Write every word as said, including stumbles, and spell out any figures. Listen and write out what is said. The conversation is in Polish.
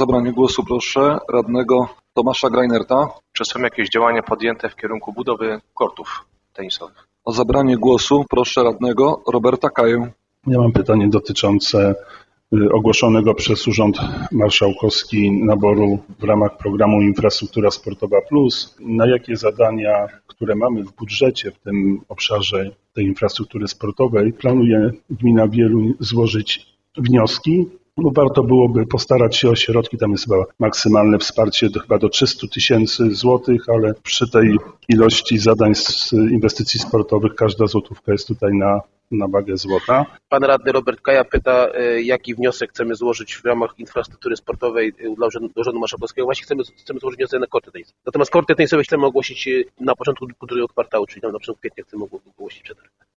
zabranie głosu proszę radnego Tomasza Grajnerta. Czy są jakieś działania podjęte w kierunku budowy kortów tenisowych? O zabranie głosu proszę radnego Roberta Kaję. Ja mam pytanie dotyczące ogłoszonego przez Urząd Marszałkowski naboru w ramach programu Infrastruktura Sportowa Plus. Na jakie zadania, które mamy w budżecie w tym obszarze tej infrastruktury sportowej, planuje gmina Wieluń złożyć wnioski? No warto byłoby postarać się o środki, tam jest chyba maksymalne wsparcie do, chyba do trzysta tysięcy złotych, ale przy tej ilości zadań z inwestycji sportowych każda złotówka jest tutaj na, na wagę złota. Pan radny Robert Kaja pyta, jaki wniosek chcemy złożyć w ramach infrastruktury sportowej dla Urzędu, do Urzędu Marszałkowskiego. Właśnie chcemy, chcemy złożyć wniosek na korty tenisowe. Natomiast korty tenisowe chcemy ogłosić na początku drugiego kwartału, czyli tam na początku kwietnia chcemy ogłosić przetarg.